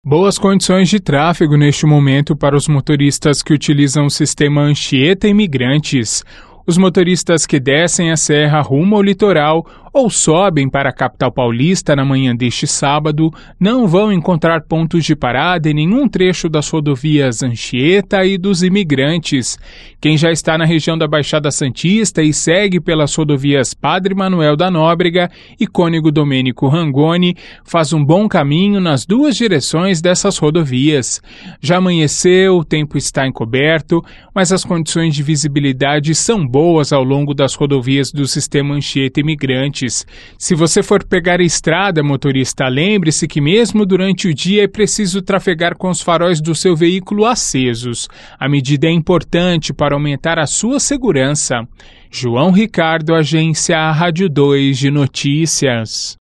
Boas condições de tráfego neste momento para os motoristas que utilizam o sistema Anchieta Imigrantes. Os motoristas que descem a serra rumo ao litoral ou sobem para a capital paulista na manhã deste sábado não vão encontrar pontos de parada em nenhum trecho das rodovias Anchieta e dos Imigrantes. Quem já está na região da Baixada Santista e segue pelas rodovias Padre Manuel da Nóbrega e Cônego Domênico Rangoni faz um bom caminho nas duas direções dessas rodovias. Já amanheceu, o tempo está encoberto, mas as condições de visibilidade são boas ao longo das rodovias do sistema Anchieta Imigrantes. Se você for pegar a estrada, motorista, lembre-se que mesmo durante o dia é preciso trafegar com os faróis do seu veículo acesos. A medida é importante para aumentar a sua segurança. João Ricardo, Agência Rádio 2 de Notícias.